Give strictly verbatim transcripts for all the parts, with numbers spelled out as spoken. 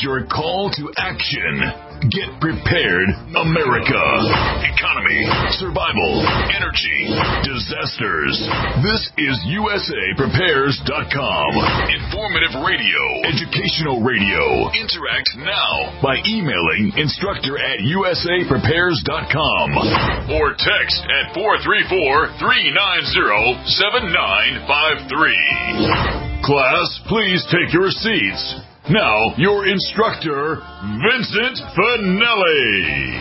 your call to action. Get prepared, America. Economy, survival, energy, disasters. This is U S A Prepares dot com. Informative radio, educational radio. Interact now by emailing instructor at U S A Prepares dot com or text at four three four, three nine zero, seven nine five three. Class, please take your seats. Now, your instructor, Vincent Finelli.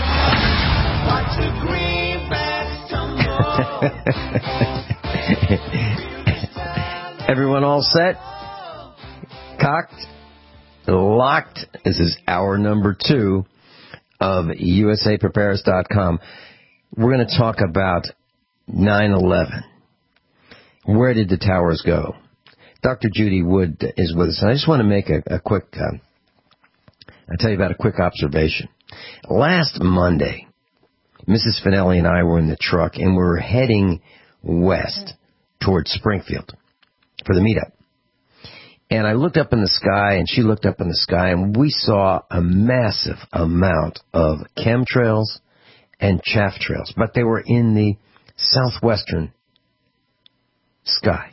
Everyone all set? Cocked? Locked? This is hour number two of U S A Prepares dot com. We're going to talk about nine eleven. Where did the towers go? Doctor Judy Wood is with us, and I just want to make a, a quick, uh, I'll tell you about a quick observation. Last Monday, Missus Finelli and I were in the truck, and we were heading west towards Springfield for the meetup. And I looked up in the sky, and she looked up in the sky, and we saw a massive amount of chemtrails and chaff trails, but they were in the southwestern sky.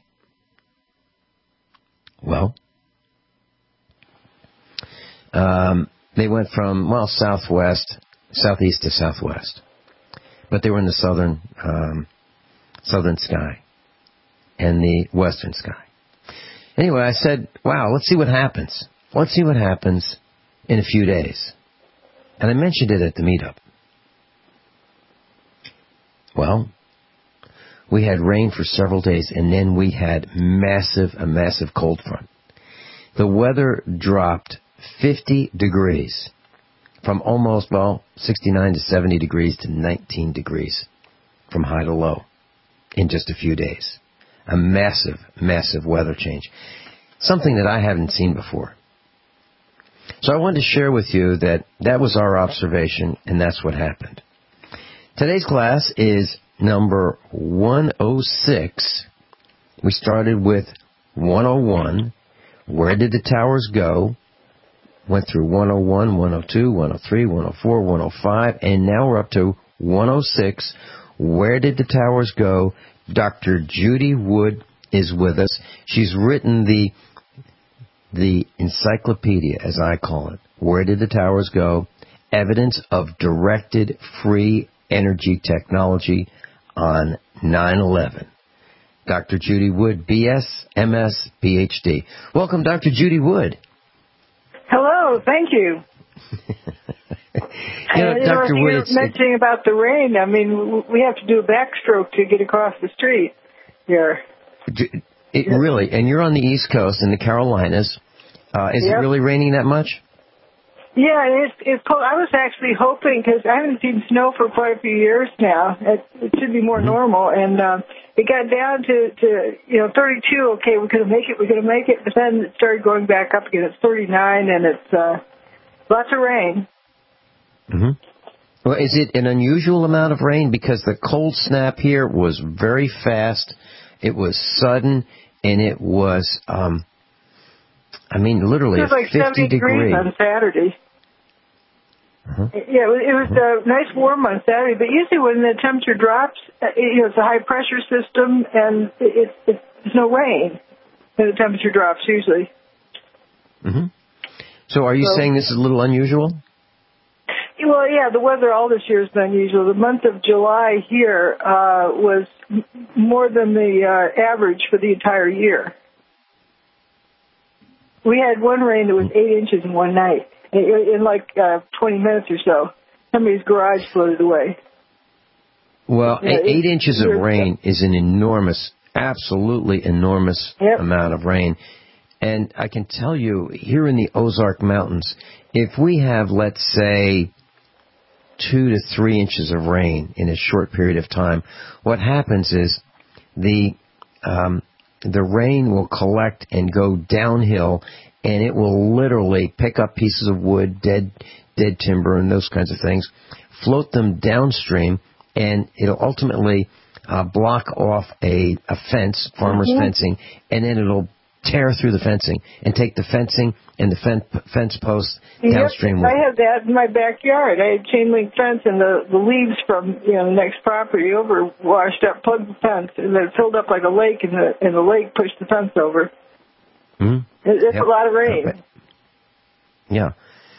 Well, um, they went from, well, southwest, southeast to southwest. But they were in the southern, um, southern sky and the western sky. Anyway, I said, wow, let's see what happens. Let's see what happens in a few days. And I mentioned it at the meetup. Well, we had rain for several days, and then we had massive, a massive cold front. The weather dropped fifty degrees from almost, well, sixty-nine to seventy degrees to nineteen degrees from high to low in just a few days. A massive, massive weather change. Something that I haven't seen before. So I wanted to share with you that that was our observation, and that's what happened. Today's class is number one oh six. We started with one oh one. Where did the towers go? Went through one oh one, one oh two, one oh three, one oh four, one oh five, and now we're up to one oh six. Where did the towers go? Doctor Judy Wood is with us. She's written the the encyclopedia, as I call it. Where did the towers go? Evidence of directed free energy technology on nine eleven. Doctor Judy Wood, B S, M S, P H D. Welcome, Doctor Judy Wood. Hello, thank you. you know, and, Doctor you know, Wood, you're it's, mentioning about the rain. I mean, we have to do a backstroke to get across the street here. It, it really, and you're on the East Coast in the Carolinas. Uh, is yep. it really raining that much? Yeah, it's, it's cold. I was actually hoping, because I haven't seen snow for quite a few years now. It, it should be more mm-hmm. normal. And uh, it got down to, to, you know, thirty-two. Okay, we're going to make it, we're going to make it. But then it started going back up again. It's thirty-nine, and it's uh, lots of rain. Mm-hmm. Well, is it an unusual amount of rain? Because the cold snap here was very fast. It was sudden, and it was... Um, I mean, literally, it was like fifty seventy degrees on Saturday. Uh-huh. Yeah, it was, it was uh, nice warm on Saturday, but usually when the temperature drops, it, you know, it's a high pressure system, and it, it, it, there's no rain when the temperature drops usually. Mm-hmm. So, are you so, saying this is a little unusual? Well, yeah, the weather all this year has been unusual. The month of July here uh, was m- more than the uh, average for the entire year. We had one rain that was eight inches in one night, in, in like uh, twenty minutes or so. Somebody's garage floated away. Well, yeah, eight, eight inches of rain is an enormous, absolutely enormous yep. amount of rain. And I can tell you, here in the Ozark Mountains, if we have, let's say, two to three inches of rain in a short period of time, what happens is the... Um, the rain will collect and go downhill, and it will literally pick up pieces of wood, dead dead timber, and those kinds of things, float them downstream, and it'll ultimately uh, block off a, a fence, farmer's mm-hmm. fencing, and then it'll tear through the fencing and take the fencing and the fen- fence posts downstream Yep, with I had that in my backyard. I had chain link fence, and the, the leaves from you know the next property over washed up, plugged the fence, and then it filled up like a lake, and the and the lake pushed the fence over. Mm-hmm. It, it's yep. a lot of rain. Okay. Yeah.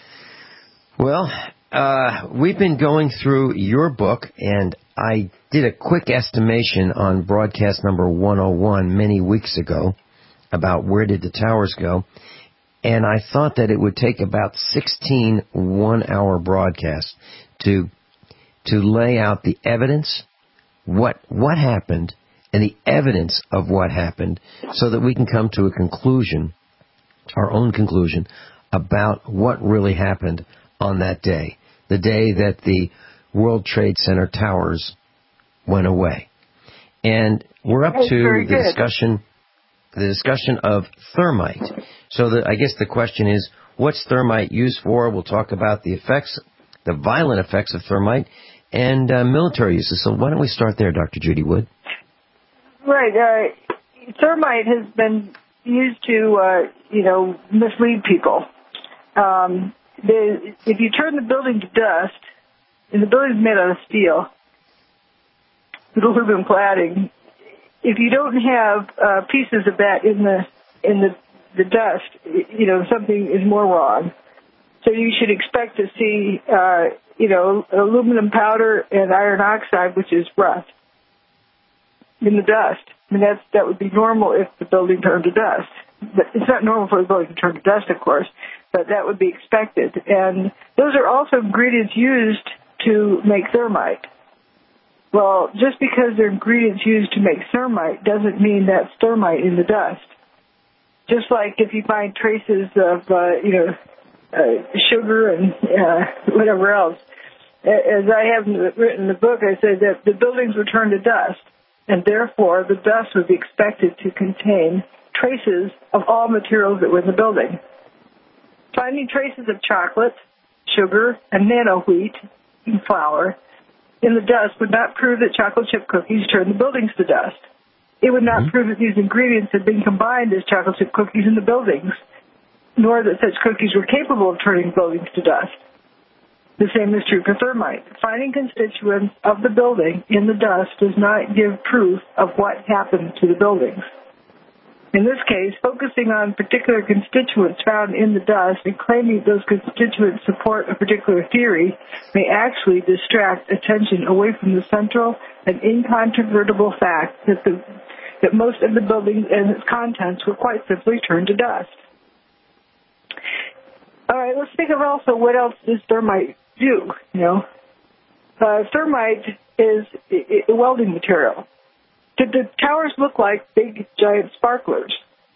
Well, uh, we've been going through your book, and I did a quick estimation on broadcast number one oh one many weeks ago about where did the towers go, and I thought that it would take about sixteen one-hour broadcasts to to lay out the evidence, what what happened, and the evidence of what happened, so that we can come to a conclusion, our own conclusion, about what really happened on that day, the day that the World Trade Center towers went away. And we're up That's to very the good. discussion the discussion of thermite. So the, I guess the question is, what's thermite used for? We'll talk about the effects, the violent effects of thermite, and uh, military uses. So why don't we start there, Doctor Judy Wood? Right. Uh, thermite has been used to, uh, you know, mislead people. Um, the, if you turn the building to dust, and the building's made out of steel, with aluminum cladding, if you don't have uh, pieces of that in the in the the dust, you know, something is more wrong. So you should expect to see, uh, you know, aluminum powder and iron oxide, which is rust, in the dust. I mean, that's, that would be normal if the building turned to dust. But it's not normal for the building to turn to dust, of course, but that would be expected. And those are also ingredients used to make thermite. Well, just because they're ingredients used to make thermite doesn't mean that's thermite in the dust. Just like if you find traces of, uh, you know, uh, sugar and uh, whatever else. As I have written in the book, I said that the buildings would turn to dust, and therefore the dust would be expected to contain traces of all materials that were in the building. Finding traces of chocolate, sugar, and nano wheat and flour in the dust would not prove that chocolate chip cookies turned the buildings to dust. It would not mm-hmm. prove that these ingredients had been combined as chocolate chip cookies in the buildings, nor that such cookies were capable of turning buildings to dust. The same is true for thermite. Finding constituents of the building in the dust does not give proof of what happened to the buildings. In this case, focusing on particular constituents found in the dust and claiming those constituents support a particular theory may actually distract attention away from the central and incontrovertible fact that the that most of the building and its contents were quite simply turned to dust. All right, let's think of also what else does thermite do, you know. Uh, thermite is a welding material. Did the towers look like big, giant sparklers?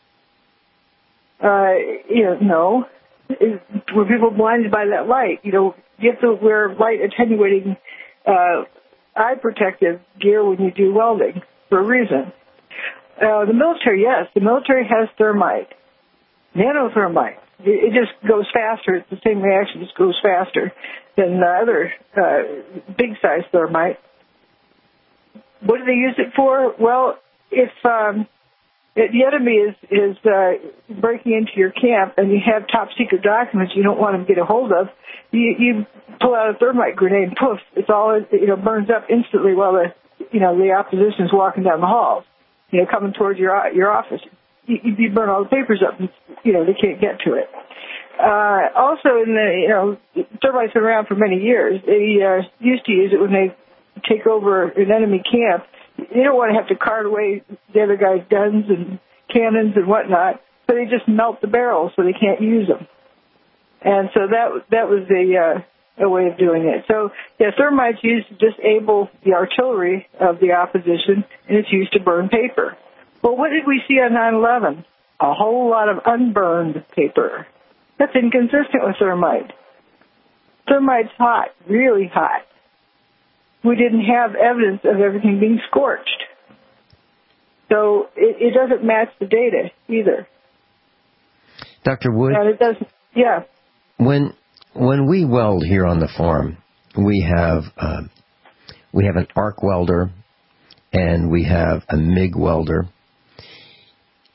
Uh, you know, no. Is, were people blinded by that light? You know, you have to wear light attenuating uh, eye protective gear when you do welding for a reason. Uh, the military, yes, the military has thermite, nanothermite. It, it just goes faster. It's the same reaction, just goes faster than the other uh, big-size thermite. What do they use it for? Well, if um, if the enemy is is uh, breaking into your camp and you have top secret documents you don't want them to get a hold of, you, you pull out a thermite grenade and poof, it's all you know burns up instantly while the you know the opposition is walking down the halls, you know coming towards your your office. You, you burn all the papers up, and, you know they can't get to it. Uh, also, in the you know thermite's been around for many years. They uh, used to use it when they take over an enemy camp. You don't want to have to cart away the other guy's guns and cannons and whatnot, so they just melt the barrels so they can't use them. And so that that was a, uh, a way of doing it. So, yeah, thermite's used to disable the artillery of the opposition, and it's used to burn paper. Well, what did we see on nine eleven? A whole lot of unburned paper. That's inconsistent with thermite. Thermite's hot, really hot. We didn't have evidence of everything being scorched. So it, it doesn't match the data either. Doctor Wood? And it doesn't, yeah. When when we weld here on the farm, we have uh, we have an arc welder and we have a MIG welder.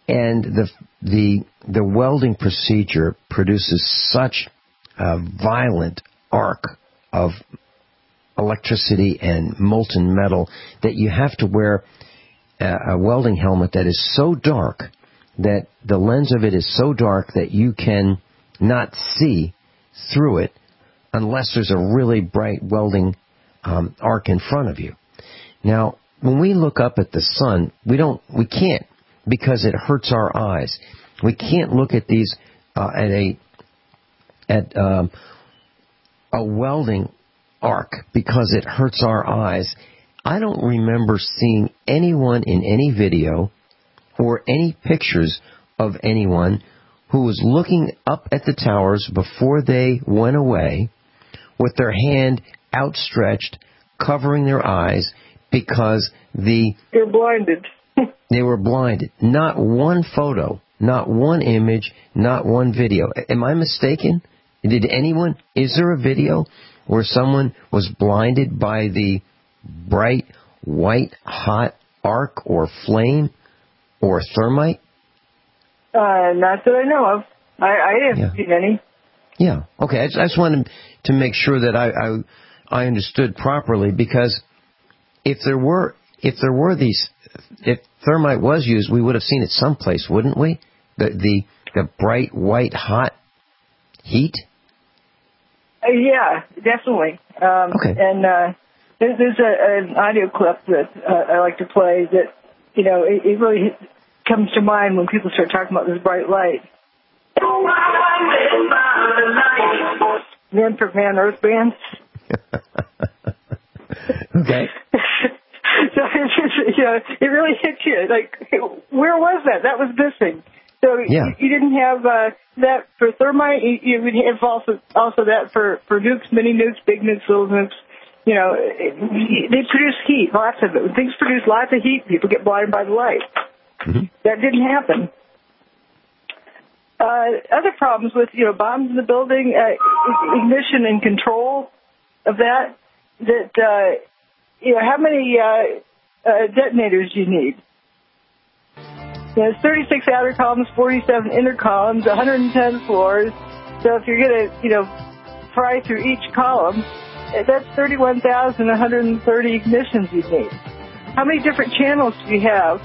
and the the the welding procedure produces such a violent arc of electricity and molten metal that you have to wear a, a welding helmet that is so dark that the lens of it is so dark that you can not see through it unless there's a really bright welding um, arc in front of you. Now, when we look up at the sun, we don't, we can't, because it hurts our eyes. We can't look at these uh, at a at um, a welding arc because it hurts our eyes. I don't remember seeing anyone in any video or any pictures of anyone who was looking up at the towers before they went away with their hand outstretched, covering their eyes because the... They're blinded. They were blinded. Not one photo, not one image, not one video. Am I mistaken? Did anyone... Is there a video where someone was blinded by the bright, white, hot arc or flame or thermite? Uh, not that I know of. I, I haven't Yeah. seen any. Yeah. Okay. I just, I just wanted to make sure that I, I I understood properly, because if there were if there were these if thermite was used, we would have seen it someplace, wouldn't we? The the the bright white hot heat. Uh, yeah, definitely. Um, Okay. And uh, there's, there's a, an audio clip that uh, I like to play that, you know, it, it really comes to mind when people start talking about this bright light. Man for Man Earth Band. Okay. So it's just, you know, it really hits you. Like, where was that? That was missing. So Yeah. you, you didn't have uh, that for thermite. You, you would have also also that for, for nukes, mini nukes, big nukes, little nukes. You know, it, they produce heat, lots of it. When things produce lots of heat, people get blinded by the light. Mm-hmm. That didn't happen. Uh, other problems with, you know, bombs in the building, uh, ignition and control of that, that, uh, you know, how many uh, uh, detonators do you need? You know, it's thirty-six outer columns, forty-seven inner columns, one hundred ten floors. So if you're going to, you know, pry through each column, that's thirty-one thousand one hundred thirty ignitions you need. How many different channels do you have?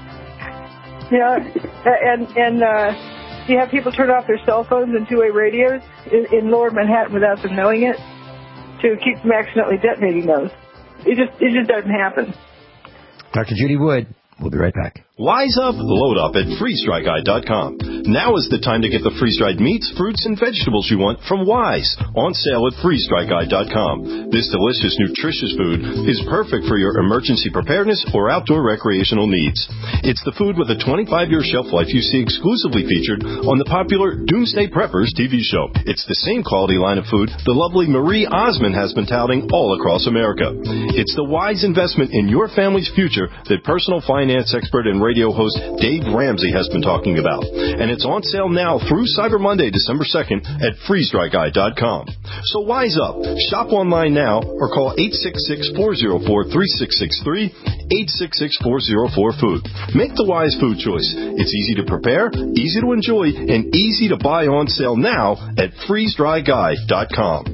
You know, and, and, uh, you have people turn off their cell phones and two-way radios in, in lower Manhattan without them knowing it to keep from accidentally detonating those. It just it just doesn't happen. Doctor Judy Wood. We'll be right back. Wise up, load up at freeze dry guy dot com. Now is the time to get the freeze-dried meats, fruits, and vegetables you want from Wise, on sale at freeze dry guy dot com. This delicious, nutritious food is perfect for your emergency preparedness or outdoor recreational needs. It's the food with a twenty-five year shelf life you see exclusively featured on the popular Doomsday Preppers T V show. It's the same quality line of food the lovely Marie Osmond has been touting all across America. It's the wise investment in your family's future that personal finance expert and radio host Dave Ramsey has been talking about. And it's on sale now through Cyber Monday, December second at freeze dry guy dot com. So wise up. Shop online now or call eight six six, four zero four, three six six three, eight six six, four zero four, food. Make the wise food choice. It's easy to prepare, easy to enjoy, and easy to buy on sale now at freeze dry guy dot com.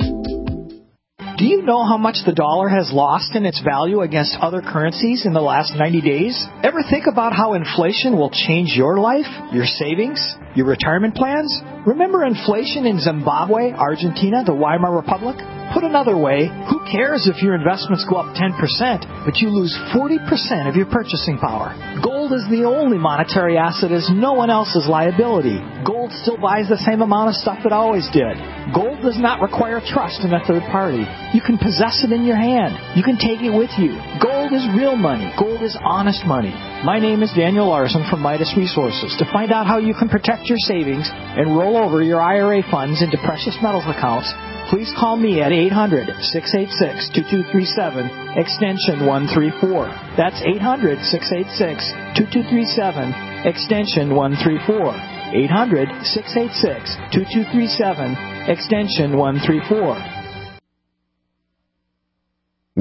Do you know how much the dollar has lost in its value against other currencies in the last ninety days? Ever think about how inflation will change your life, your savings, your retirement plans? Remember inflation in Zimbabwe, Argentina, the Weimar Republic? Put another way, who cares if your investments go up ten percent, but you lose forty percent of your purchasing power? Gold is the only monetary asset as no one else's liability. Gold still buys the same amount of stuff it always did. Gold does not require trust in a third party. You can possess it in your hand. You can take it with you. Gold is real money. Gold is honest money. My name is Daniel Larson from Midas Resources. To find out how you can protect your savings and roll over your I R A funds into precious metals accounts, please call me at eight hundred, six eight six, two two three seven, extension one three four. That's eight hundred, six eight six, two two three seven, extension one three four. eight hundred, six eight six, two two three seven, extension one three four.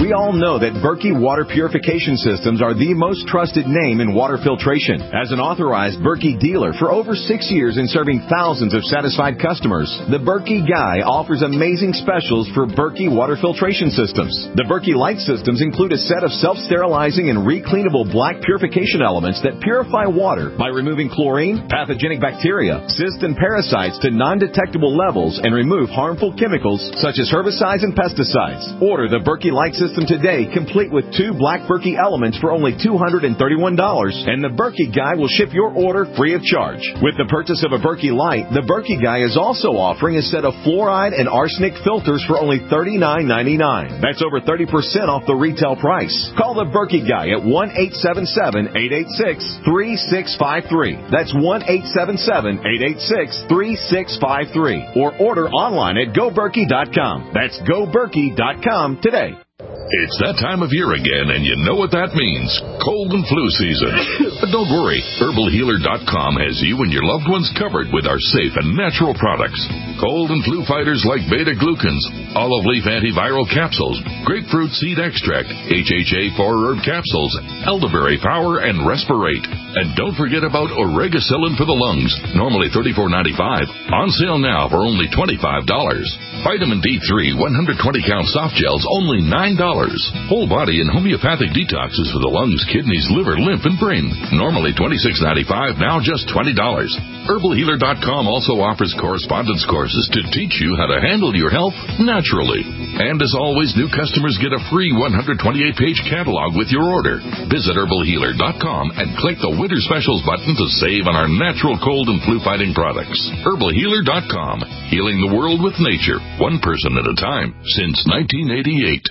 We all know that Berkey Water Purification Systems are the most trusted name in water filtration. As an authorized Berkey dealer for over six years and serving thousands of satisfied customers, the Berkey Guy offers amazing specials for Berkey Water Filtration Systems. The Berkey Light Systems include a set of self-sterilizing and recleanable black purification elements that purify water by removing chlorine, pathogenic bacteria, cysts, and parasites to non-detectable levels and remove harmful chemicals such as herbicides and pesticides. Order the Berkey Light System today, complete with two black Berkey elements for only two hundred thirty-one dollars, and the Berkey Guy will ship your order free of charge. With the purchase of a Berkey Light, the Berkey Guy is also offering a set of fluoride and arsenic filters for only thirty-nine ninety-nine. That's over thirty percent off the retail price. Call the Berkey Guy at one eight seven seven, eight eight six, three six five three. That's one eight seven seven, eight eight six, three six five three. Or order online at go berkey dot com. That's go berkey dot com today. It's that time of year again, and you know what that means. Cold and flu season. But don't worry. herbal healer dot com has you and your loved ones covered with our safe and natural products. Cold and flu fighters like beta-glucans, olive leaf antiviral capsules, grapefruit seed extract, H H A four herb capsules, elderberry power, and Respirate. And don't forget about Oregacillin for the lungs, normally thirty-four ninety-five, on sale now for only twenty-five dollars. Vitamin D three one hundred twenty count soft gels, only nine dollars. Whole body and homeopathic detoxes for the lungs, kidneys, liver, lymph, and brain, normally twenty-six ninety-five, now just twenty dollars. herbal healer dot com also offers correspondence courses to teach you how to handle your health naturally. And as always, new customers get a free one hundred twenty-eight page catalog with your order. Visit herbal healer dot com and click the Winter Specials button to save on our natural cold and flu fighting products. herbal healer dot com, healing the world with nature, one person at a time, since nineteen eighty-eight.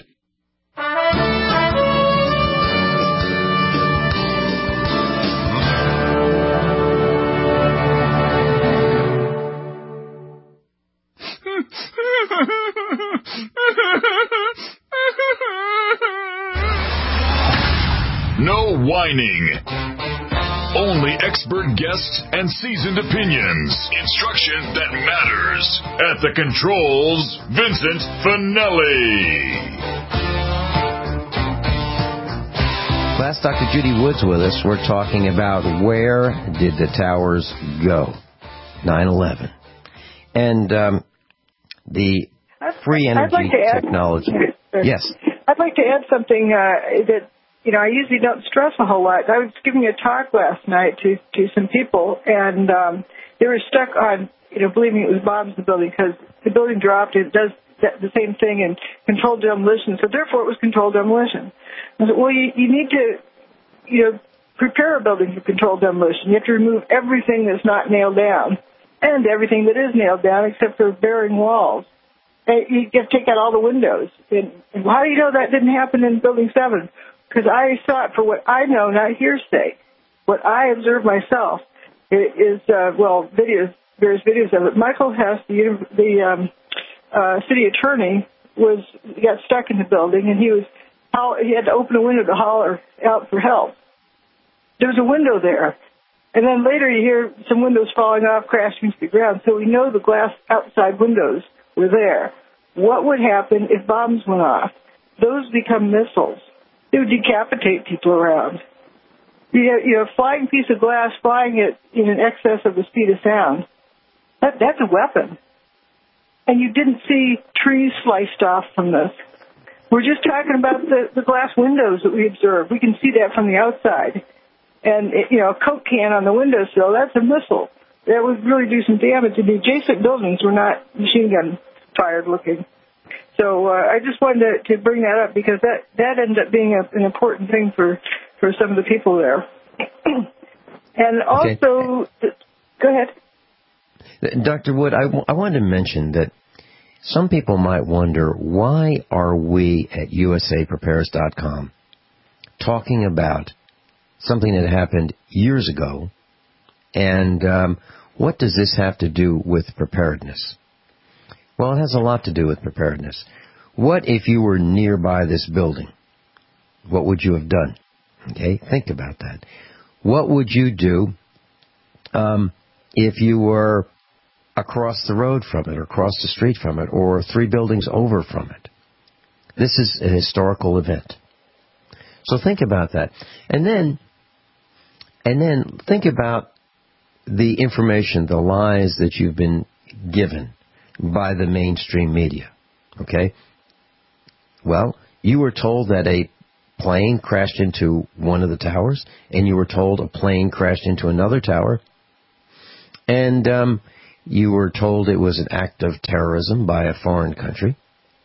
No whining. Only expert guests and seasoned opinions. Instruction that matters. At the controls, Vincent Finelli. Class, Doctor Judy Woods with us. We're talking about where did the towers go? nine eleven. And um, the free energy like to technology. Add, yes. I'd like to add something uh, that, you know, I usually don't stress a whole lot. I was giving a talk last night to, to some people, and um, they were stuck on, you know, believing it was bombs in the building because the building dropped. It does the same thing in controlled demolition, so therefore it was controlled demolition. I said, well, you, you need to, you know, prepare a building for controlled demolition. You have to remove everything that's not nailed down and everything that is nailed down except for bearing walls. And you have to take out all the windows. And, and how do you know that didn't happen in Building seven? Because I saw it for what I know, not hearsay. What I observed myself is, uh, well, videos, various videos of it. Michael Hess, the, the um, uh, city attorney, was got stuck in the building, and he was he had to open a window to holler out for help. There was a window there. And then later you hear some windows falling off, crashing to the ground. So we know the glass outside windows were there. What would happen if bombs went off? Those become missiles. They would decapitate people around. You know, you know, a flying piece of glass flying at in an excess of the speed of sound, that, that's a weapon. And you didn't see trees sliced off from this. We're just talking about the, the glass windows that we observe. We can see that from the outside. And, you know, a Coke can on the windowsill, that's a missile. That would really do some damage. And the adjacent buildings were not machine gun fired looking. So uh, I just wanted to, to bring that up because that, that ended up being a, an important thing for, for some of the people there. And also, okay. Go ahead. Doctor Wood, I, w- I wanted to mention that some people might wonder, why are we at U S A Prepares dot com talking about something that happened years ago, and um, what does this have to do with preparedness? Well, it has a lot to do with preparedness. What if you were nearby this building? What would you have done? Okay, think about that. What would you do um, if you were across the road from it, or across the street from it, or three buildings over from it? This is a historical event. So think about that. And then, and then think about the information, the lies that you've been given by the mainstream media. Okay? Well, you were told that a plane crashed into one of the towers, and you were told a plane crashed into another tower, and um, you were told it was an act of terrorism by a foreign country.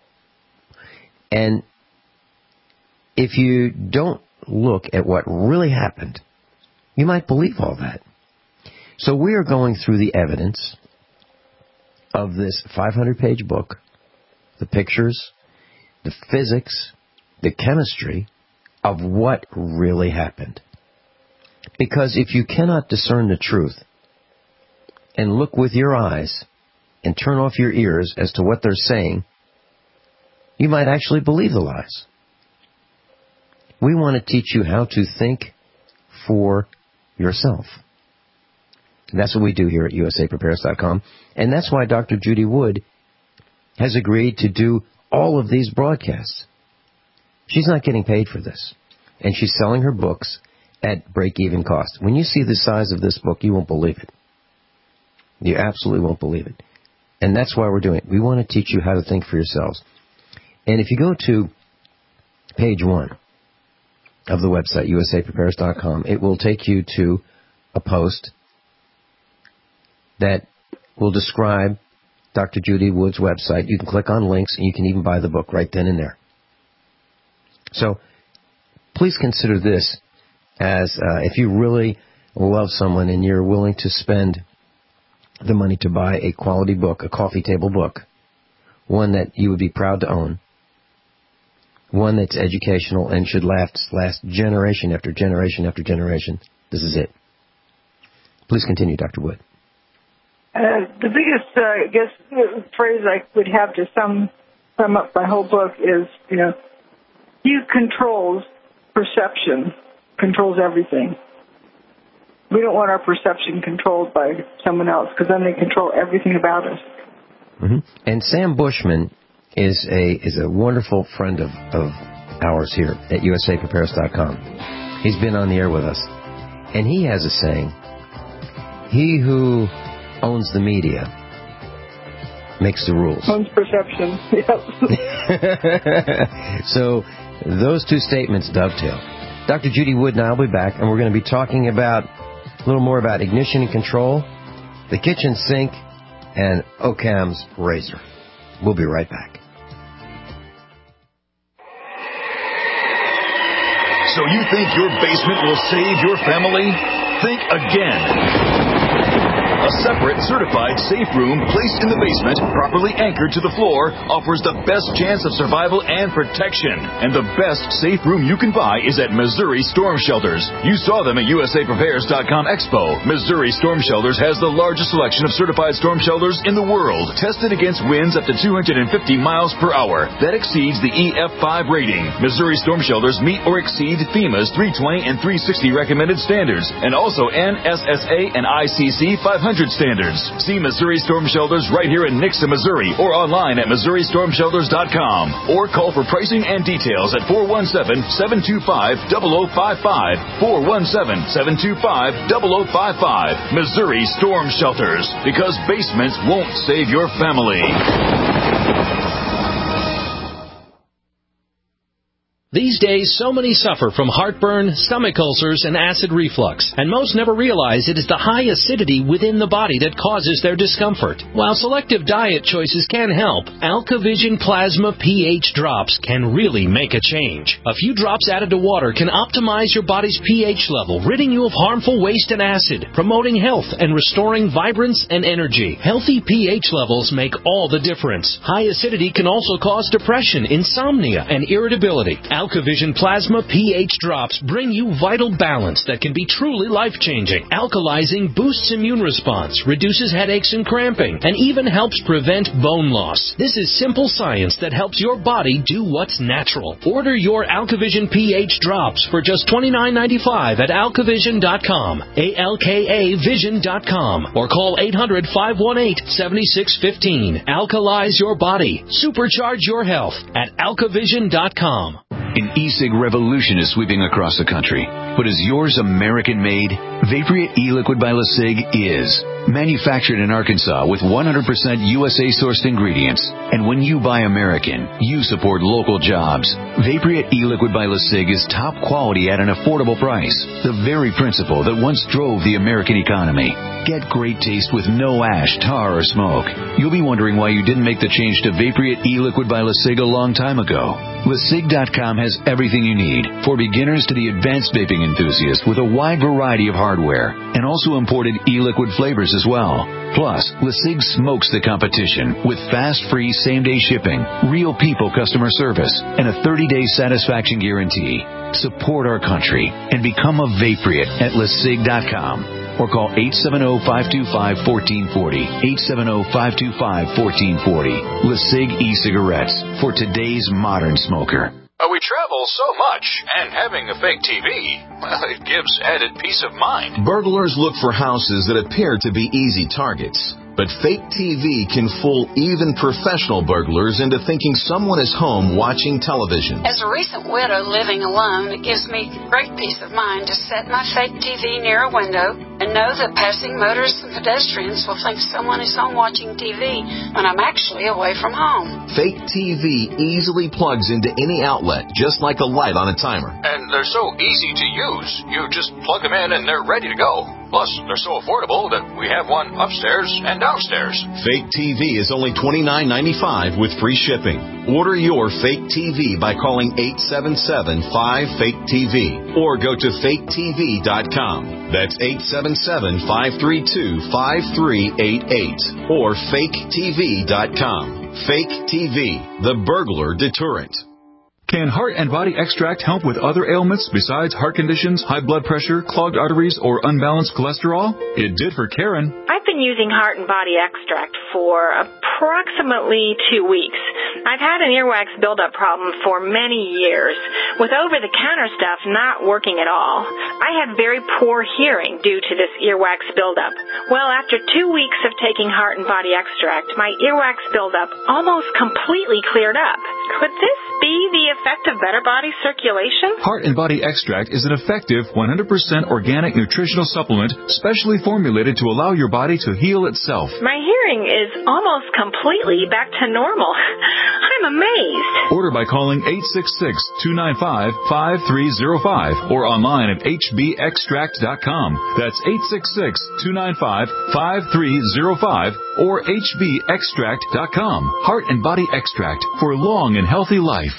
And if you don't look at what really happened, you might believe all that. So we are going through the evidence of this five hundred page book, the pictures, the physics, the chemistry of what really happened. Because if you cannot discern the truth and look with your eyes and turn off your ears as to what they're saying, you might actually believe the lies. We want to teach you how to think for yourself. And that's what we do here at U S A Prepares dot com. And that's why Doctor Judy Wood has agreed to do all of these broadcasts. She's not getting paid for this. And she's selling her books at break-even cost. When you see the size of this book, you won't believe it. You absolutely won't believe it. And that's why we're doing it. We want to teach you how to think for yourselves. And if you go to page one of the website, U S A Prepares dot com, it will take you to a post that will describe Doctor Judy Wood's website. You can click on links, and you can even buy the book right then and there. So please consider this as uh, if you really love someone and you're willing to spend the money to buy a quality book, a coffee table book, one that you would be proud to own, one that's educational and should last, last generation after generation after generation. This is it. Please continue, Doctor Wood. Uh, the biggest, uh, I guess, phrase I would have to sum sum up my whole book is, you know, he controls perception, controls everything. We don't want our perception controlled by someone else, because then they control everything about us. Mm-hmm. And Sam Bushman is a is a wonderful friend of, of ours here at U S A Prepares dot com. He's been on the air with us. And he has a saying, he who owns the media makes the rules. Owns perception, yep. So those two statements dovetail. Doctor Judy Wood and I will be back, and we're going to be talking about a little more about ignition and control, the kitchen sink, and Occam's razor. We'll be right back. So you think your basement will save your family? Think again. A separate, certified safe room placed in the basement, properly anchored to the floor, offers the best chance of survival and protection. And the best safe room you can buy is at Missouri Storm Shelters. You saw them at U S A Prepares dot com Expo. Missouri Storm Shelters has the largest selection of certified storm shelters in the world, tested against winds up to two hundred fifty miles per hour. That exceeds the E F five rating. Missouri Storm Shelters meet or exceed FEMA's three twenty and three sixty recommended standards, and also N S S A and I C C five hundred standards. See Missouri Storm Shelters right here in Nixa, Missouri, or online at Missouri Storm Shelters dot com, or call for pricing and details at four one seven, seven two five, zero zero five five, four one seven, seven two five, zero zero five five. Missouri Storm Shelters, because basements won't save your family. These days, so many suffer from heartburn, stomach ulcers, and acid reflux, and most never realize it is the high acidity within the body that causes their discomfort. While selective diet choices can help, AlkaVision Plasma pH drops can really make a change. A few drops added to water can optimize your body's pH level, ridding you of harmful waste and acid, promoting health and restoring vibrance and energy. Healthy pH levels make all the difference. High acidity can also cause depression, insomnia, and irritability. AlkaVision Plasma pH Drops bring you vital balance that can be truly life-changing. Alkalizing boosts immune response, reduces headaches and cramping, and even helps prevent bone loss. This is simple science that helps your body do what's natural. Order your AlkaVision pH Drops for just twenty-nine ninety-five at alkavision dot com, A L K A vision dot com, or call eight hundred, five one eight, seven six one five. Alkalize your body. Supercharge your health at alkavision dot com. An e-cig revolution is sweeping across the country. But is yours American-made? Vaporeate e-liquid by LeSig is. Manufactured in Arkansas with one hundred percent U S A-sourced ingredients. And when you buy American, you support local jobs. Vaporeate e-liquid by LeSig is top quality at an affordable price. The very principle that once drove the American economy. Get great taste with no ash, tar, or smoke. You'll be wondering why you didn't make the change to Vaporeate e-liquid by LeSig a long time ago. LeSig dot com has everything you need, for beginners to the advanced vaping enthusiast, with a wide variety of hardware, and also imported e-liquid flavors as well. Plus, LeSig smokes the competition with fast, free, same-day shipping, real people customer service, and a thirty-day satisfaction guarantee. Support our country and become a Vaporeate at LeSig dot com. Or call eight seven zero, five two five, one four four zero, eight seven zero, five two five, one four four zero. LeSig e-cigarettes for today's modern smoker. Uh, we travel so much, and having a fake T V, well, it gives added peace of mind. Burglars look for houses that appear to be easy targets. But fake T V can fool even professional burglars into thinking someone is home watching television. As a recent widow living alone, it gives me great peace of mind to set my fake T V near a window and know that passing motorists and pedestrians will think someone is home watching T V when I'm actually away from home. Fake T V easily plugs into any outlet, just like a light on a timer. And they're so easy to use. You just plug them in and they're ready to go. Plus, they're so affordable that we have one upstairs and downstairs. Fake T V is only twenty-nine ninety-five with free shipping. Order your fake T V by calling eight seven seven, five, fake T V or go to fake T V dot com. That's eight seven seven, five three two, five three eight eight or fake T V dot com. Fake T V, the burglar deterrent. Can Heart and Body Extract help with other ailments besides heart conditions, high blood pressure, clogged arteries, or unbalanced cholesterol? It did for Karen. I've been using Heart and Body Extract for approximately two weeks. I've had an earwax buildup problem for many years, with over-the-counter stuff not working at all. I had very poor hearing due to this earwax buildup. Well, after two weeks of taking Heart and Body Extract, my earwax buildup almost completely cleared up. Could this be the effect of better body circulation? Heart and Body Extract is an effective one hundred percent organic nutritional supplement specially formulated to allow your body to heal itself. My hearing is almost completely back to normal. I'm amazed. Order by calling eight six six, two nine five, five three zero five or online at H B extract dot com. That's eight six six, two nine five, five three zero five or H B extract dot com. Heart and Body Extract for long and healthy life.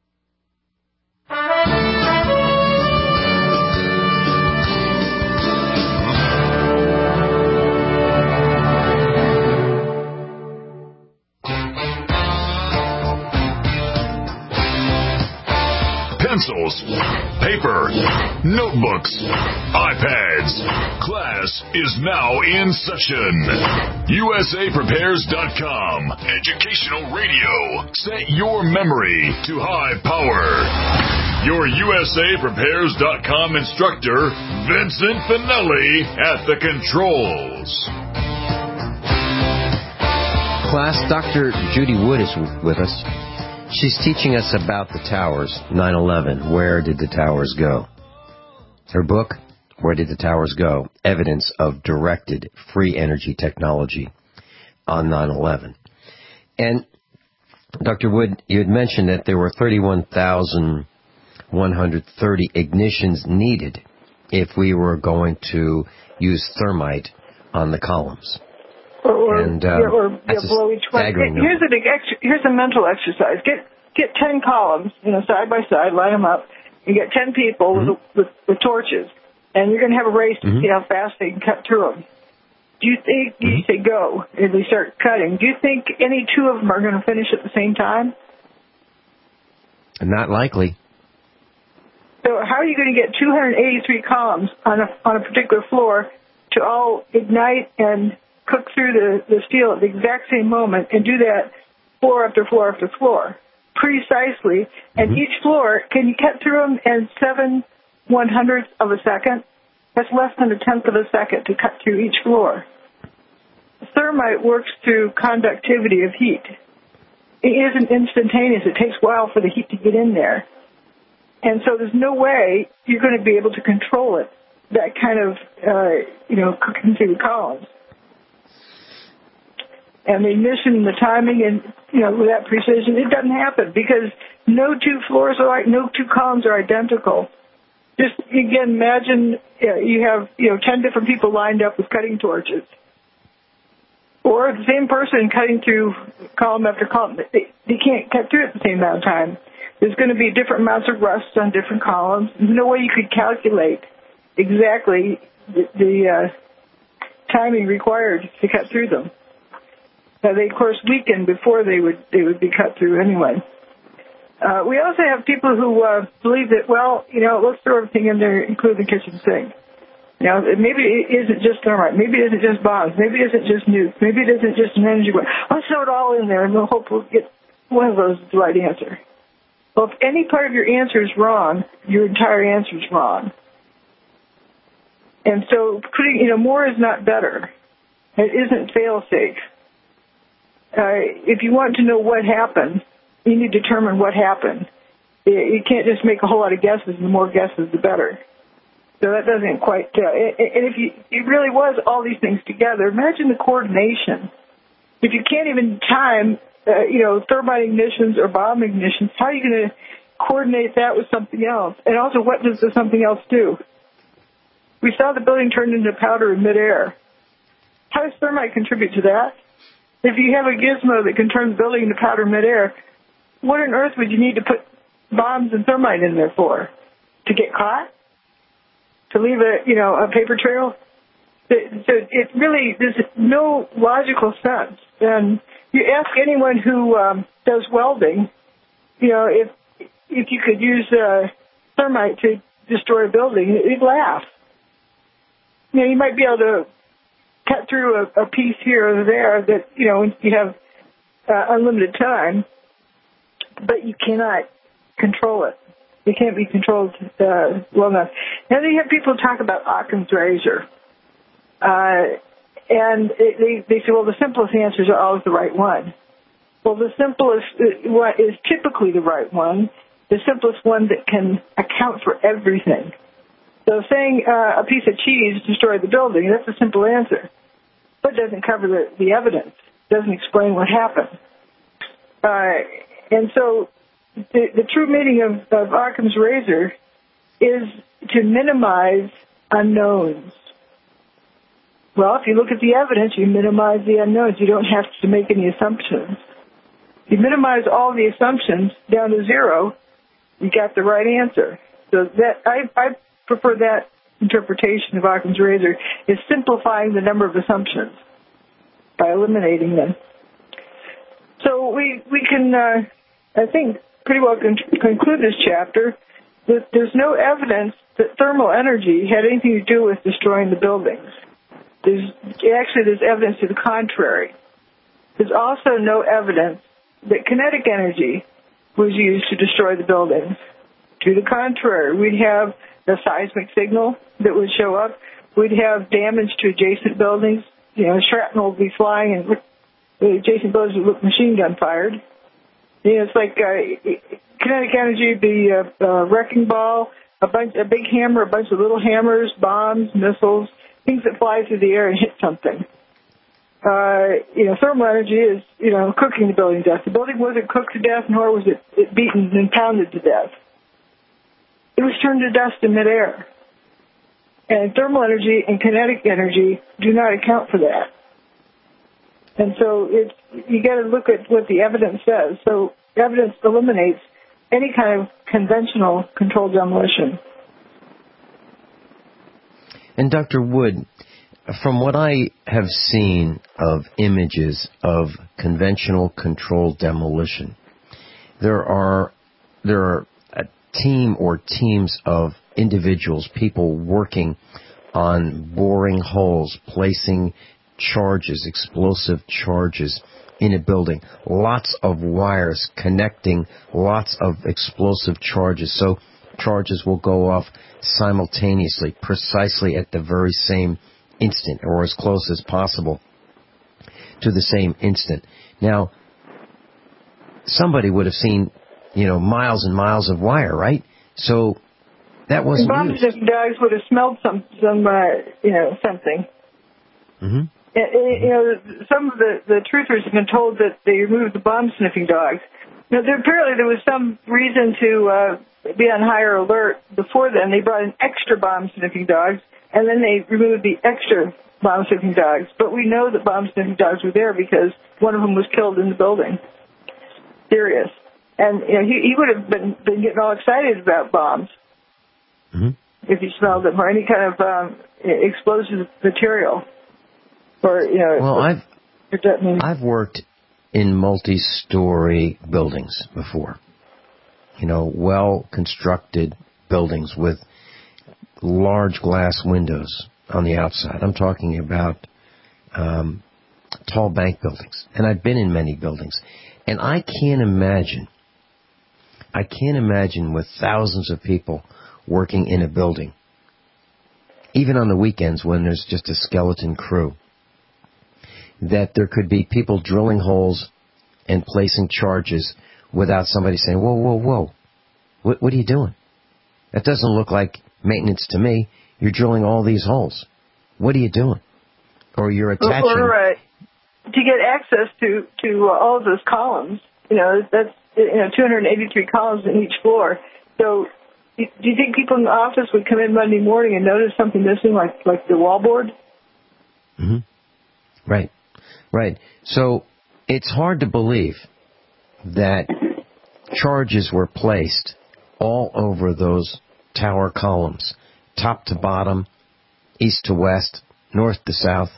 Pencils, paper, notebooks, iPads. Class is now in session. U S A Prepares dot com. Educational radio. Set your memory to high power. Your U S A Prepares dot com instructor, Vincent Finelli, at the controls. Class, Doctor Judy Wood is with us. She's teaching us about the towers, nine eleven. Where did the towers go? Her book, Where Did the Towers Go? Evidence of Directed Free Energy Technology on nine eleven. And, Doctor Wood, you had mentioned that there were thirty-one thousand one hundred thirty ignitions needed if we were going to use thermite on the columns. Or, or, and, um, yeah, or yeah, blow each one. Here's a, here's a mental exercise. Get get ten columns, you know, side by side, line them up. You get ten people mm-hmm. with, with, with torches, and you're going to have a race to mm-hmm. see how fast they can cut through them. Do you think, mm-hmm. you say go, and they start cutting, do you think any two of them are going to finish at the same time? Not likely. how are you going to get two hundred eighty-three columns on a, on a particular floor to all ignite and cook through the, the steel at the exact same moment and do that floor after floor after floor precisely? And mm-hmm. each floor, can you cut through them in seven one hundredths of a second? That's less than a tenth of a second to cut through each floor. Thermite works through conductivity of heat. It isn't instantaneous. It takes a while for the heat to get in there. And so there's no way you're going to be able to control it, that kind of, uh, you know, cooking through the columns. And the ignition, the timing, and, you know, with that precision, it doesn't happen because no two floors are like, no two columns are identical. Just, again, imagine uh, you have, you know, ten different people lined up with cutting torches. Or the same person cutting through column after column. They, they can't cut through at the same amount of time. There's going to be different amounts of rust on different columns. There's no way you could calculate exactly the, the uh, timing required to cut through them. Uh, they, of course, weaken before they would they would be cut through anyway. Uh, we also have people who uh, believe that, well, you know, let's throw everything in there, including the kitchen sink. You know, maybe it isn't just thermite. Maybe it isn't just bombs. Maybe it isn't just nukes. Maybe it isn't just an energy war. Let's throw it all in there, and we'll hope we'll get one of those the right answer. Well, if any part of your answer is wrong, your entire answer is wrong. And so putting, you know, more is not better. It isn't fail-safe. Uh, if you want to know what happened, you need to determine what happened. You can't just make a whole lot of guesses. The more guesses, the better. So that doesn't quite, uh, and if you, it really was all these things together, imagine the coordination. If you can't even time, uh, you know, thermite ignitions or bomb ignitions, how are you going to coordinate that with something else? And also, what does the something else do? We saw the building turned into powder in midair. How does thermite contribute to that? If you have a gizmo that can turn the building into powder in midair, what on earth would you need to put bombs and thermite in there for? To get caught? To leave a, you know, a paper trail? So it really, there's no logical sense. And you ask anyone who um, does welding, you know, if if you could use uh, thermite to destroy a building, they'd laugh. You know, you might be able to cut through a, a piece here or there that, you know, you have uh, unlimited time, but you cannot control it. It can't be controlled uh, well enough. Now, you have people talk about Occam's razor. Uh, and it, they, they say, well, the simplest answers are always the right one. Well, the simplest what is typically the right one, the simplest one that can account for everything. So saying uh, a piece of cheese destroyed the building, that's a simple answer. But it doesn't cover the, the evidence. It doesn't explain what happened. Uh, and so The, the true meaning of, of Occam's razor is to minimize unknowns. Well, if you look at the evidence, you minimize the unknowns. You don't have to make any assumptions. You minimize all the assumptions down to zero, you got the right answer. So that I, I prefer that interpretation of Occam's razor, is simplifying the number of assumptions by eliminating them. So we we can, uh, I think, pretty well con- conclude this chapter that there's no evidence that thermal energy had anything to do with destroying the buildings. There's actually there's evidence to the contrary. There's also no evidence that kinetic energy was used to destroy the buildings. To the contrary, we'd have a seismic signal that would show up. We'd have damage to adjacent buildings. You know, shrapnel would be flying and the adjacent buildings would look machine gun fired. You know, it's like uh, kinetic energy would be a, a wrecking ball, a bunch, a big hammer, a bunch of little hammers, bombs, missiles, things that fly through the air and hit something. Uh, you know, thermal energy is, you know, cooking the building to death. The building wasn't cooked to death, nor was it, it beaten and pounded to death. It was turned to dust in midair. And thermal energy and kinetic energy do not account for that. And so it's, you got to look at what the evidence says. So evidence eliminates any kind of conventional controlled demolition. And Doctor Wood, from what I have seen of images of conventional controlled demolition, there are there are a team or teams of individuals, people working on boring holes, placing charges, explosive charges in a building. Lots of wires connecting lots of explosive charges. So charges will go off simultaneously, precisely at the very same instant, or as close as possible to the same instant. Now, somebody would have seen, you know, miles and miles of wire, right? So that wasn't bomb used. sniffing dogs would have smelled some, some, uh, you know, something. Mm-hmm. And, you know, some of the, the truthers have been told that they removed the bomb sniffing dogs. Now, there, apparently there was some reason to uh, be on higher alert before then. They brought in extra bomb sniffing dogs, and then they removed the extra bomb sniffing dogs. But we know that bomb sniffing dogs were there because one of them was killed in the building. Serious. And, you know, he, he would have been, been getting all excited about bombs. Mm-hmm. If you smelled them, or any kind of um, explosive material. Or, you know, well, I've mean, I've worked in multi-story buildings before. You know, well-constructed buildings with large glass windows on the outside. I'm talking about um, tall bank buildings. And I've been in many buildings. And I can't imagine, I can't imagine with thousands of people working in a building, even on the weekends when there's just a skeleton crew, that there could be people drilling holes and placing charges without somebody saying, whoa, whoa, whoa, what, what are you doing? That doesn't look like maintenance to me. You're drilling all these holes. What are you doing? Or you're attaching... Or, uh, to get access to, to uh, all of those columns, you know, that's, you know, two hundred eighty-three columns in each floor. So do you think people in the office would come in Monday morning and notice something missing, like, like the wallboard? Mm-hmm. Right. Right. So it's hard to believe that charges were placed all over those tower columns, top to bottom, east to west, north to south,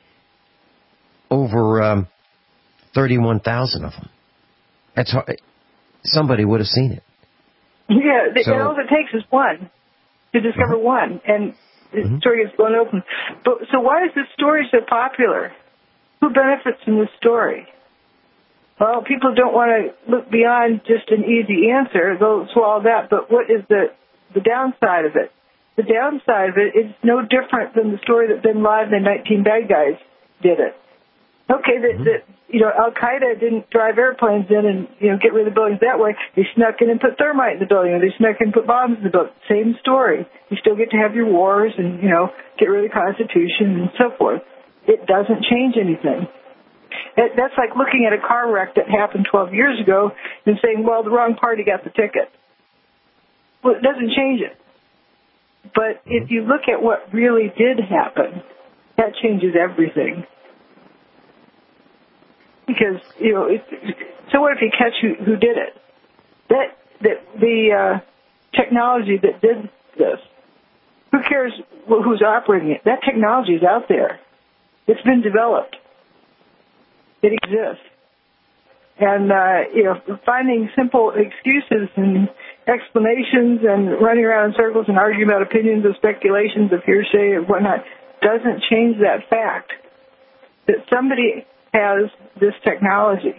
over um, thirty-one thousand of them. That's hard. Somebody would have seen it. Yeah, the, so, all it takes is one to discover uh-huh. one, and the mm-hmm. story gets blown open. But so why is this story so popular? Who benefits from this story? Well, people don't want to look beyond just an easy answer. They'll swallow that. But what is the, the downside of it? The downside of it is no different than the story that bin Laden and nineteen bad guys did it. Okay, that, mm-hmm. that you know, Al-Qaeda didn't drive airplanes in and, you know, get rid of the buildings that way. They snuck in and put thermite in the building, or they snuck in and put bombs in the building. Same story. You still get to have your wars and, you know, get rid of the Constitution and so forth. It doesn't change anything. It, that's like looking at a car wreck that happened twelve years ago and saying, well, the wrong party got the ticket. Well, it doesn't change it. But if you look at what really did happen, that changes everything. Because, you know, it, so what if you catch who, who did it? That, that the uh, technology that did this, who cares who's operating it? That technology is out there. It's been developed. It exists. And, uh, you know, finding simple excuses and explanations and running around in circles and arguing about opinions of speculations of hearsay and whatnot doesn't change that fact that somebody has this technology.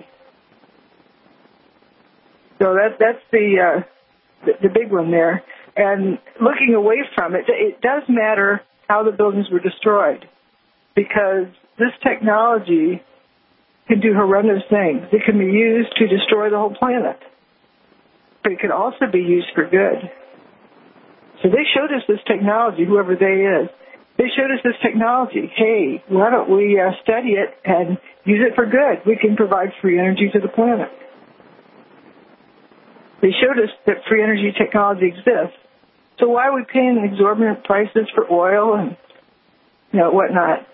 So that that's the, uh, the the big one there. And looking away from it, it does matter how the buildings were destroyed, because this technology can do horrendous things. It can be used to destroy the whole planet, but it can also be used for good. So they showed us this technology, whoever they is. They showed us this technology. Hey, why don't we uh, study it and use it for good? We can provide free energy to the planet. They showed us that free energy technology exists. So why are we paying exorbitant prices for oil and, you know, whatnot?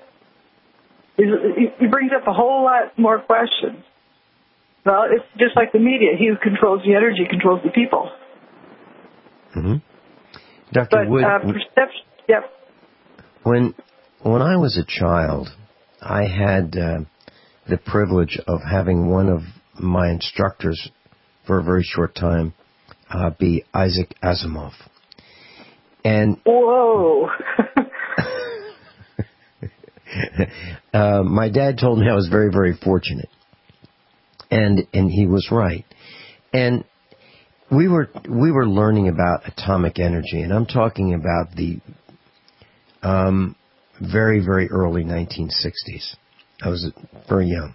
It brings up a whole lot more questions. Well, it's just like the media. He who controls the energy controls the people. Mm-hmm. Doctor But Wood, uh, perception, yep. When when I was a child, I had uh, the privilege of having one of my instructors for a very short time uh, be Isaac Asimov. And whoa. uh, my dad told me I was very, very fortunate. And and he was right. And we were we were learning about atomic energy, and I'm talking about the um, very, very early nineteen sixties. I was very young.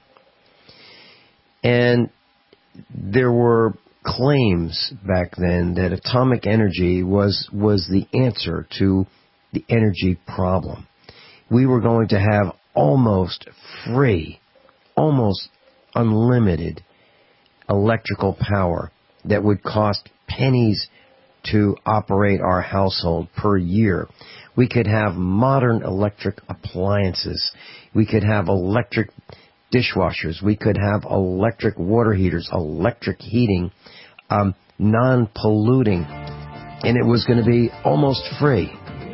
And there were claims back then that atomic energy was was the answer to the energy problem. We were going to have almost free, almost unlimited electrical power that would cost pennies to operate our household per year. We could have modern electric appliances. We could have electric dishwashers. We could have electric water heaters, electric heating, um, non-polluting, and it was going to be almost free.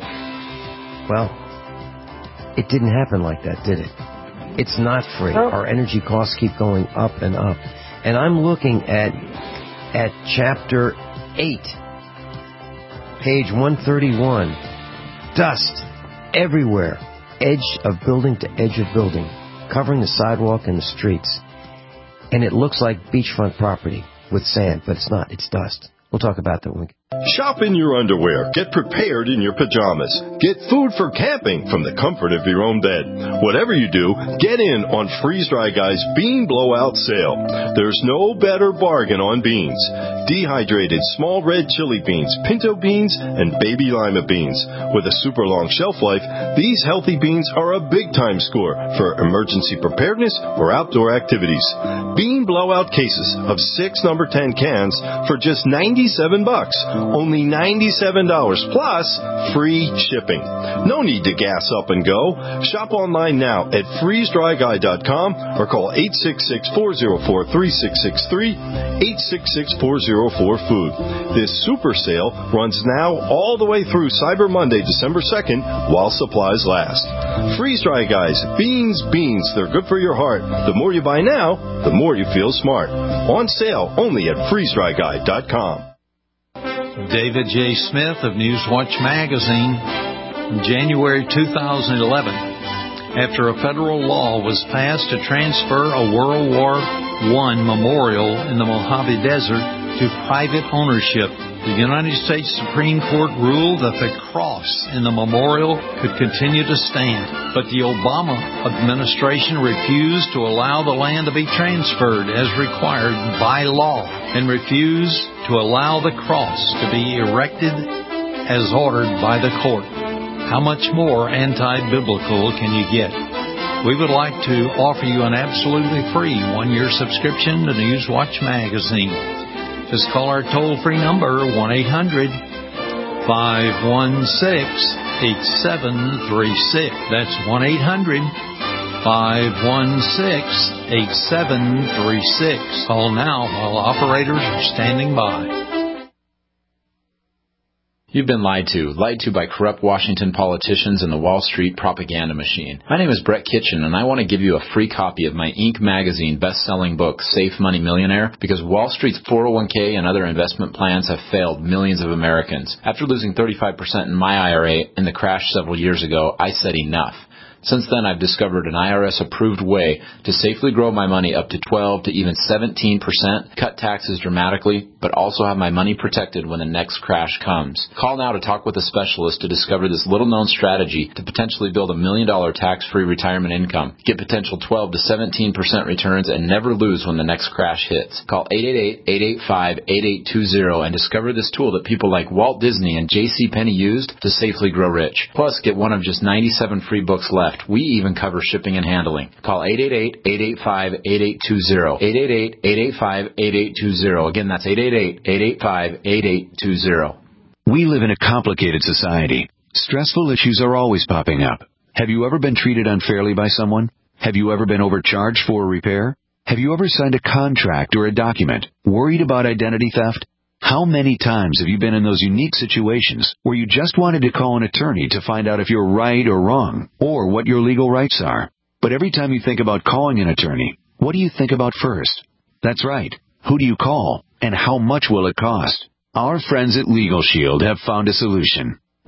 Well, it didn't happen like that, did it? It's not free. Nope. Our energy costs keep going up and up. And I'm looking at at chapter eight, page one thirty-one. Dust everywhere, edge of building to edge of building, covering the sidewalk and the streets. And it looks like beachfront property with sand, but it's not. It's dust. We'll talk about that when we get. Shop in your underwear. Get prepared in your pajamas. Get food for camping from the comfort of your own bed. Whatever you do, get in on Freeze Dry Guy's Bean Blowout Sale. There's no better bargain on beans. Dehydrated small red chili beans, pinto beans, and baby lima beans. With a super long shelf life, these healthy beans are a big-time score for emergency preparedness or outdoor activities. Bean Blowout cases of six number ten cans for just ninety-seven bucks. Only ninety-seven dollars plus free shipping. No need to gas up and go. Shop online now at freeze dry guy dot com or call eight six six, four oh four, three six six three, eight six six, four oh four, food. This super sale runs now all the way through Cyber Monday, December second, while supplies last. Freeze Dry Guys, beans, beans, they're good for your heart. The more you buy now, the more you feel smart. On sale only at freeze dry guy dot com. David J. Smith of Newswatch Magazine. In January two thousand eleven, after a federal law was passed to transfer a World War One memorial in the Mojave Desert to private ownership, the United States Supreme Court ruled that the cross in the memorial could continue to stand, but the Obama administration refused to allow the land to be transferred as required by law and refused to allow the cross to be erected as ordered by the court. How much more anti-biblical can you get? We would like to offer you an absolutely free one-year subscription to Newswatch Magazine. Just call our toll-free number, one eight hundred, five one six, eight seven three six. That's one eight hundred, five one six, eight seven three six. Call now while operators are standing by. You've been lied to, lied to by corrupt Washington politicians and the Wall Street propaganda machine. My name is Brett Kitchen, and I want to give you a free copy of my Inc magazine best-selling book, Safe Money Millionaire, because Wall Street's four oh one k and other investment plans have failed millions of Americans. After losing thirty-five percent in my I R A in the crash several years ago, I said enough. Since then, I've discovered an I R S-approved way to safely grow my money up to twelve to even seventeen percent, cut taxes dramatically, but also have my money protected when the next crash comes. Call now to talk with a specialist to discover this little-known strategy to potentially build a million-dollar tax-free retirement income. Get potential twelve to seventeen percent returns and never lose when the next crash hits. Call eight eight eight, eight eight five, eight eight two zero and discover this tool that people like Walt Disney and J C Penney used to safely grow rich. Plus, get one of just ninety-seven free books left. We even cover shipping and handling. Call eight eight eight, eight eight five, eight eight two zero. eight eight eight, eight eight five, eight eight two zero. Again, that's eight eight eight, eight eight five, eight eight two zero. We live in a complicated society. Stressful issues are always popping up. Have you ever been treated unfairly by someone? Have you ever been overcharged for a repair? Have you ever signed a contract or a document? Worried about identity theft? How many times have you been in those unique situations where you just wanted to call an attorney to find out if you're right or wrong, or what your legal rights are? But every time you think about calling an attorney, what do you think about first? That's right. Who do you call, and how much will it cost? Our friends at Legal Shield have found a solution.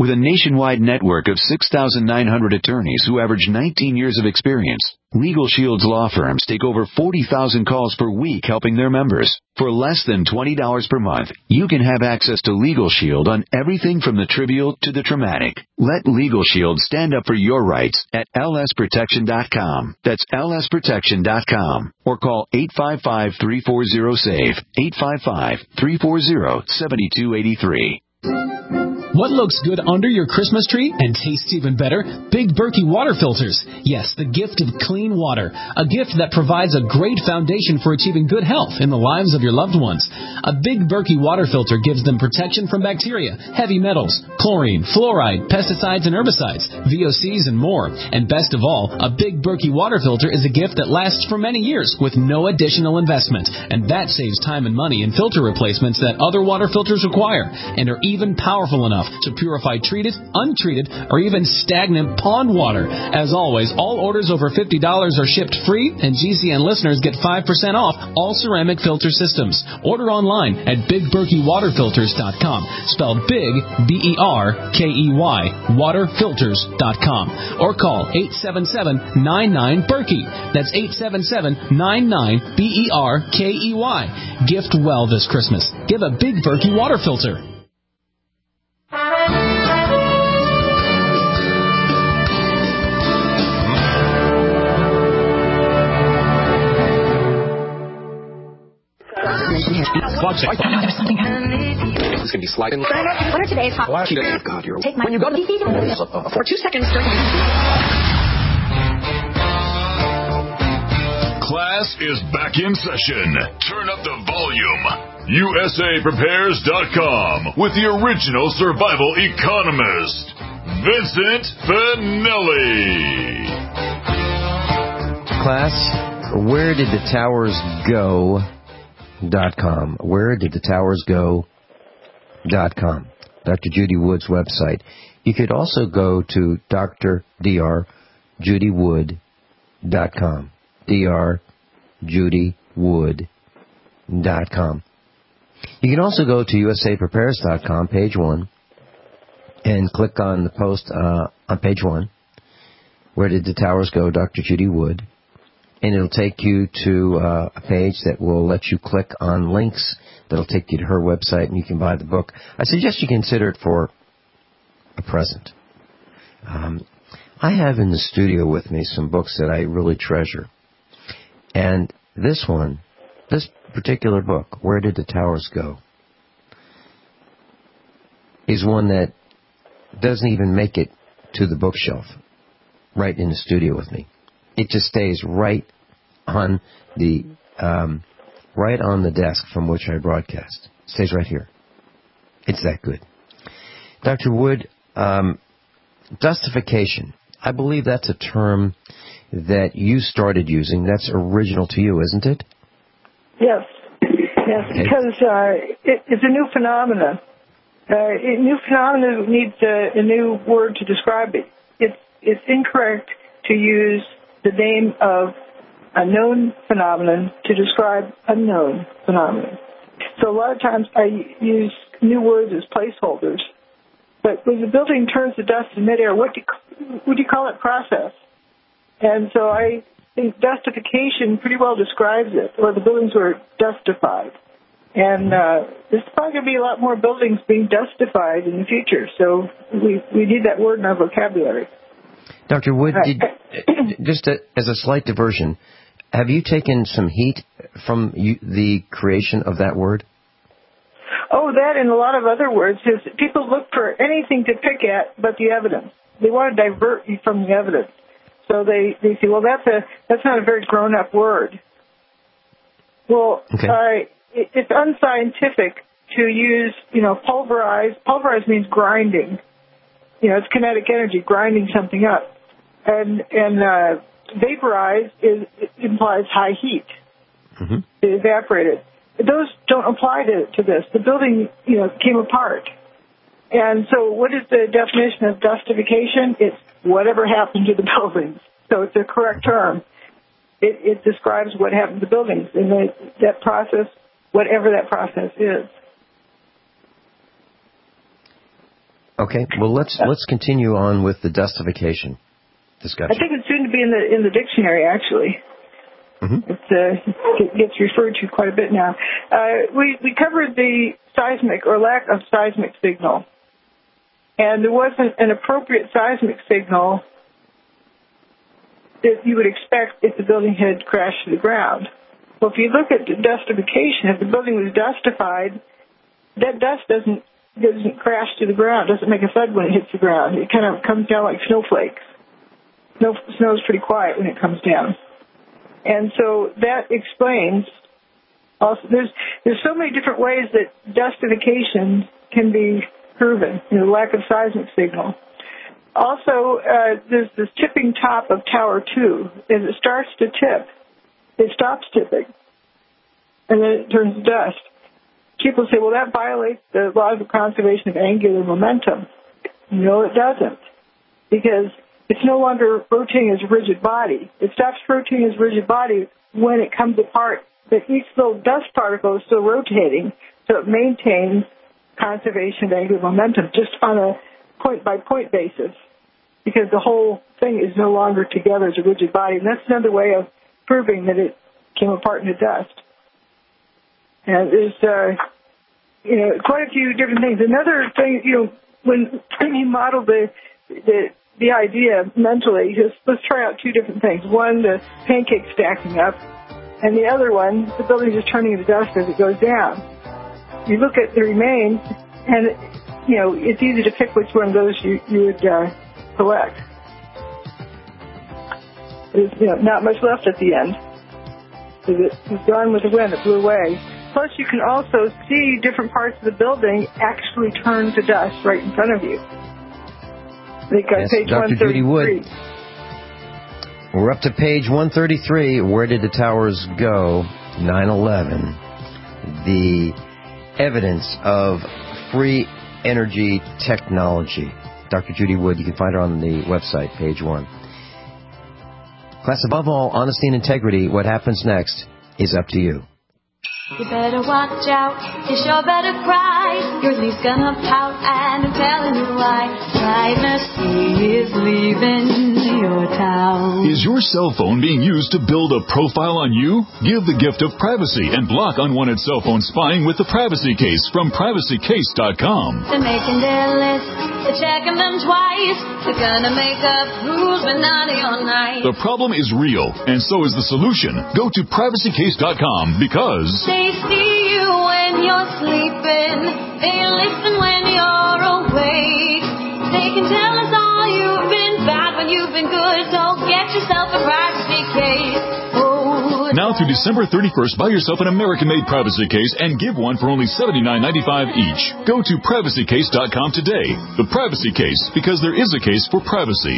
With a nationwide network of six thousand nine hundred attorneys who average nineteen years of experience, Legal Shield's law firms take over forty thousand calls per week helping their members. For less than twenty dollars per month, you can have access to Legal Shield on everything from the trivial to the traumatic. Let Legal Shield stand up for your rights at L S protection dot com. That's L S protection dot com. Or call eight five five, three four zero, SAVE, eight five five, three four zero, seven two eight three. What looks good under your Christmas tree and tastes even better? Big Berkey water filters. Yes, the gift of clean water. A gift that provides a great foundation for achieving good health in the lives of your loved ones. A Big Berkey water filter gives them protection from bacteria, heavy metals, chlorine, fluoride, pesticides and herbicides, V O Cs and more. And best of all, a Big Berkey water filter is a gift that lasts for many years with no additional investment. And that saves time and money in filter replacements that other water filters require and are even powerful enough to purify treated, untreated, or even stagnant pond water. As always, all orders over fifty dollars are shipped free, and G C N listeners get five percent off all ceramic filter systems. Order online at big berkey water filters dot com, spelled big, B E R K E Y, water filters dot com. Or call eight seven seven, nine nine, Berkey. That's eight seven seven, nine nine, B E R K E Y. Gift well this Christmas. Give a Big Berkey water filter. This is going to be sliding. What are today's hot? Oh, God, you're... Take my... When you go to... For two seconds... Class is back in session. Turn up the volume. U S A prepares dot com with the original survival economist, Vincent Finelli. Class, where did the towers go? Dot com. Where did the towers go? Dot com. Doctor Judy Wood's website. You could also go to Doctor Dr Judy Wood dot com. Dr Judy Wood dot com. You can also go to U S A prepares dot com, page one, and click on the post uh, on page one. Where did the towers go? Doctor Judy Wood. And it'll take you to uh, a page that will let you click on links that'll take you to her website, and you can buy the book. I suggest you consider it for a present. Um, I have in the studio with me some books that I really treasure. And this one, this particular book, Where Did the Towers Go?, is one that doesn't even make it to the bookshelf right in the studio with me. It just stays right on the um, right on the desk from which I broadcast. It stays right here. It's that good. Doctor Wood, um, dustification. I believe that's a term that you started using. That's original to you, isn't it? Yes. Yes, okay. Because uh, it, it's a new phenomenon. Uh, a new phenomenon needs a, a new word to describe it. It's, it's incorrect to use the name of a known phenomenon to describe a known phenomenon. So a lot of times I use new words as placeholders. But when the building turns to dust in midair, what do you, what do you call it? Process. And so I think dustification pretty well describes it, or the buildings were dustified. And uh, there's probably going to be a lot more buildings being dustified in the future. So we, we need that word in our vocabulary. Doctor Wood, did, just a, as a slight diversion, have you taken some heat from you, the creation of that word? Oh, that and a lot of other words. People look for anything to pick at but the evidence. They want to divert you from the evidence. So they, they say, well, that's a that's not a very grown-up word. Well, okay. uh, it, it's unscientific to use, you know, pulverize. Pulverize means grinding. You know, it's kinetic energy, grinding something up. And and uh, vaporize is it implies high heat. Mm-hmm. It evaporated. Those don't apply to, to this. The building, you know, came apart. And so what is the definition of dustification? It's whatever happened to the buildings. So it's a correct term. It, it describes what happened to the buildings and the, that process, whatever that process is. Okay, well, let's let's continue on with the dustification discussion. I think it's soon to be in the in the dictionary, actually. Mm-hmm. It, uh, it gets referred to quite a bit now. Uh, we, we covered the seismic or lack of seismic signal. And there wasn't an appropriate seismic signal that you would expect if the building had crashed to the ground. Well, if you look at the dustification, if the building was dustified, that dust doesn't doesn't crash to the ground, doesn't make a thud when it hits the ground. It kind of comes down like snowflakes. Snow, snow is pretty quiet when it comes down. And so that explains, also, there's there's so many different ways that dustification can be proven, you know, lack of seismic signal. Also, uh, there's this tipping top of Tower two. As it starts to tip, it stops tipping, and then it turns to dust. People say, well, that violates the laws of conservation of angular momentum. No, it doesn't, because it's no longer rotating as a rigid body. It stops rotating as a rigid body when it comes apart, but each little dust particle is still rotating, so it maintains conservation of angular momentum just on a point-by-point basis, because the whole thing is no longer together as a rigid body. And that's another way of proving that it came apart into dust. And there's, uh, you know, quite a few different things. Another thing, you know, when you model the the the idea mentally, just let's try out two different things. One, the pancake stacking up, and the other one, the building just turning into dust as it goes down. You look at the remains, and, you know, it's easy to pick which one of those you, you would uh, select. There's, you know, not much left at the end. It was gone with the wind. It blew away. Plus, you can also see different parts of the building actually turn to dust right in front of you. Yes, page Doctor Judy Wood. We're up to page one thirty-three. Where did the towers go? nine eleven. The evidence of free energy technology. Doctor Judy Wood, you can find her on the website, page one. Class, above all, honesty and integrity, what happens next is up to you. You better watch out, you sure better cry. Your leaf's gonna pout, and I'm telling you why. Privacy is leaving your town. Is your cell phone being used to build a profile on you? Give the gift of privacy and block unwanted cell phone spying with the Privacy Case from privacy case dot com. They're making their list, they're checking them twice. They're gonna make up rules, but not your night. The problem is real, and so is the solution. Go to privacy case dot com because they see you when you're sleeping. They listen when you're awake. They can tell us all you've been bad when you've been good. So get yourself a privacy case. Oh, now through December thirty-first, buy yourself an American-made privacy case and give one for only seventy-nine ninety-five each. Go to privacy case dot com today. The Privacy Case, because there is a case for privacy.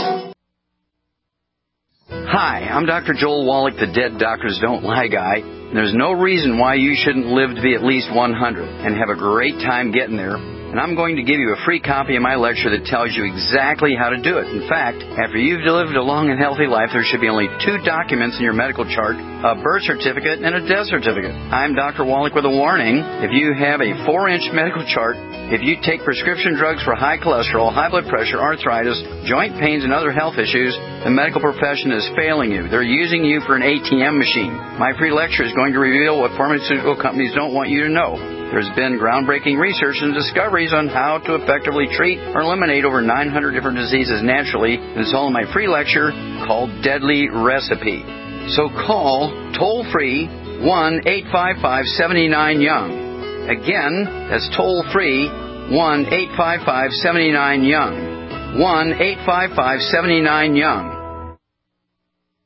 Hi, I'm Doctor Joel Wallach, the Dead Doctors Don't Lie guy. There's no reason why you shouldn't live to be at least one hundred and have a great time getting there. And I'm going to give you a free copy of my lecture that tells you exactly how to do it. In fact, after you've lived a long and healthy life, there should be only two documents in your medical chart, a birth certificate and a death certificate. I'm Doctor Wallach with a warning. If you have a four-inch medical chart, if you take prescription drugs for high cholesterol, high blood pressure, arthritis, joint pains, and other health issues, the medical profession is failing you. They're using you for an A T M machine. My free lecture is going to reveal what pharmaceutical companies don't want you to know. There's been groundbreaking research and discoveries on how to effectively treat or eliminate over nine hundred different diseases naturally, and it's all in my free lecture called Deadly Recipe. So call toll-free one eight five five seven nine young. Again, that's toll-free one eight five five seven nine young. one eight five five seven nine young.